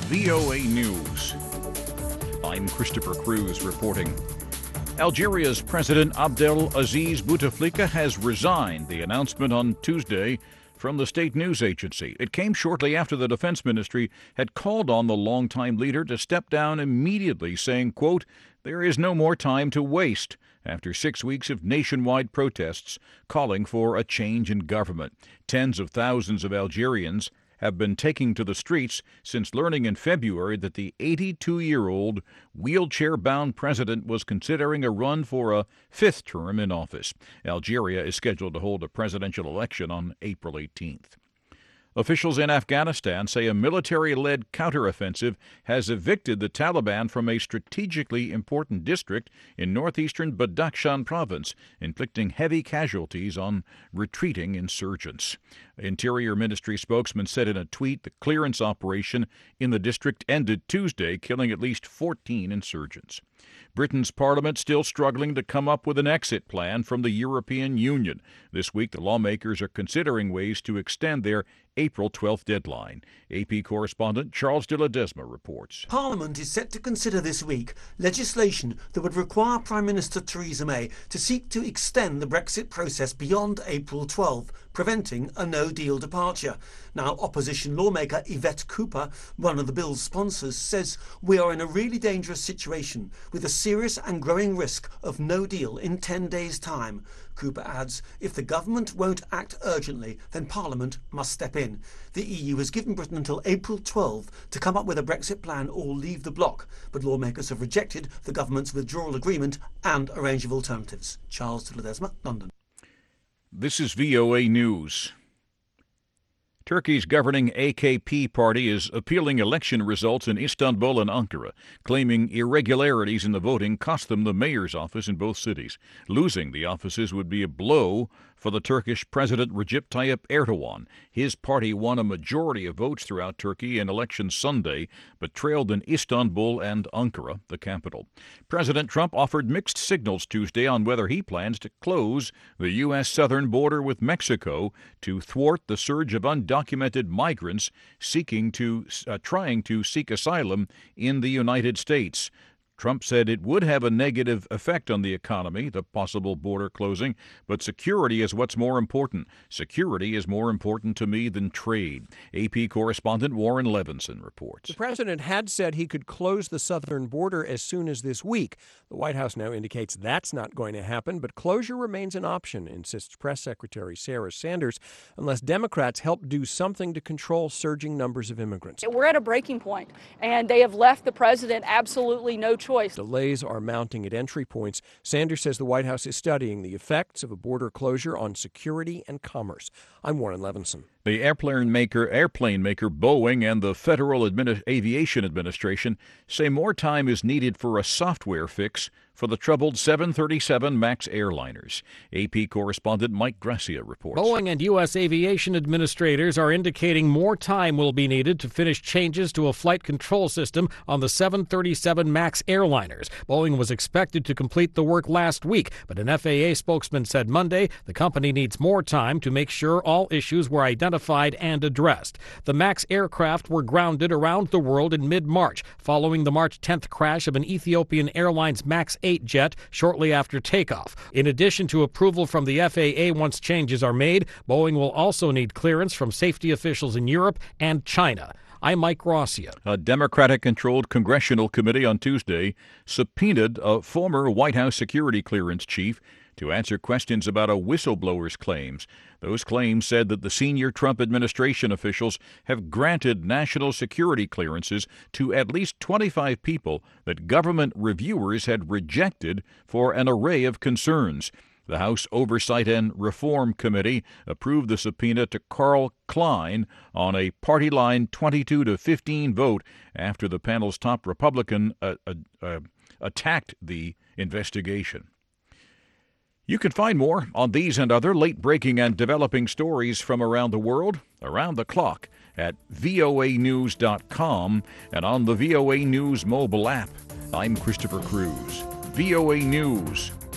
VOA News. I'm Christopher Cruz reporting. Algeria's President Abdelaziz Bouteflika has resigned, the announcement on Tuesday from the state news agency. It came shortly after the defense ministry had called on the longtime leader to step down immediately, saying, quote, "There is no more time to waste," after 6 weeks of nationwide protests calling for a change in government. Tens of thousands of Algerians have been taking to the streets since learning in February that the 82-year-old wheelchair-bound president was considering a run for a fifth term in office. Algeria is scheduled to hold a presidential election on April 18th. Officials in Afghanistan say a military-led counteroffensive has evicted the Taliban from a strategically important district in northeastern Badakhshan province, inflicting heavy casualties on retreating insurgents. Interior Ministry spokesman said in a tweet the clearance operation in the district ended Tuesday, killing at least 14 insurgents. Britain's parliament still struggling to come up with an exit plan from the European Union. This week, the lawmakers are considering ways to extend their April 12th deadline. AP correspondent Charles de Ledesma reports. Parliament is set to consider this week legislation that would require Prime Minister Theresa May to seek to extend the Brexit process beyond April 12, preventing a no-deal departure. Now, opposition lawmaker Yvette Cooper, one of the bill's sponsors, says we are in a really dangerous situation with a serious and growing risk of no deal in 10 days' time. Cooper adds, if the government won't act urgently, then Parliament must step in. The EU has given Britain until April 12 to come up with a Brexit plan or leave the bloc, but lawmakers have rejected the government's withdrawal agreement and a range of alternatives. Charles de Ledesma, London. This is VOA News. Turkey's governing AKP party is appealing election results in Istanbul and Ankara, claiming irregularities in the voting cost them the mayor's office in both cities. Losing the offices would be a blow for the Turkish President Recep Tayyip Erdogan. His party won a majority of votes throughout Turkey in election Sunday, but trailed in Istanbul and Ankara, the capital. President Trump offered mixed signals Tuesday on whether he plans to close the U.S. southern border with Mexico to thwart the surge of undocumented migrants trying to seek asylum in the United States. Trump said it would have a negative effect on the economy, the possible border closing, but security is what's more important. Security is more important to me than trade. AP correspondent Warren Levinson reports. The president had said he could close the southern border as soon as this week. The White House now indicates that's not going to happen, but closure remains an option, insists Press Secretary Sarah Sanders, unless Democrats help do something to control surging numbers of immigrants. We're at a breaking point, and they have left the president absolutely no choice. Delays are mounting at entry points. Sanders says the White House is studying the effects of a border closure on security and commerce. I'm Warren Levinson. The airplane maker Boeing and the Federal Aviation Administration say more time is needed for a software fix for the troubled 737 MAX airliners. AP correspondent Mike Gracia reports. Boeing and U.S. aviation administrators are indicating more time will be needed to finish changes to a flight control system on the 737 MAX airliners. Boeing was expected to complete the work last week, but an FAA spokesman said Monday the company needs more time to make sure all issues were identified and addressed. The MAX aircraft were grounded around the world in mid-March, following the March 10th crash of an Ethiopian Airlines MAX 8 jet shortly after takeoff. In addition to approval from the FAA once changes are made, Boeing will also need clearance from safety officials in Europe and China. I'm Mike Gracia. A Democratic-controlled congressional committee on Tuesday subpoenaed a former White House security clearance chief to answer questions about a whistleblower's claims. Those claims said that the senior Trump administration officials have granted national security clearances to at least 25 people that government reviewers had rejected for an array of concerns. The House Oversight and Reform Committee approved the subpoena to Carl Klein on a party line 22-15 vote after the panel's top Republican attacked the investigation. You can find more on these and other late-breaking and developing stories from around the world, around the clock, at voanews.com and on the VOA News mobile app. I'm Christopher Cruz. VOA News.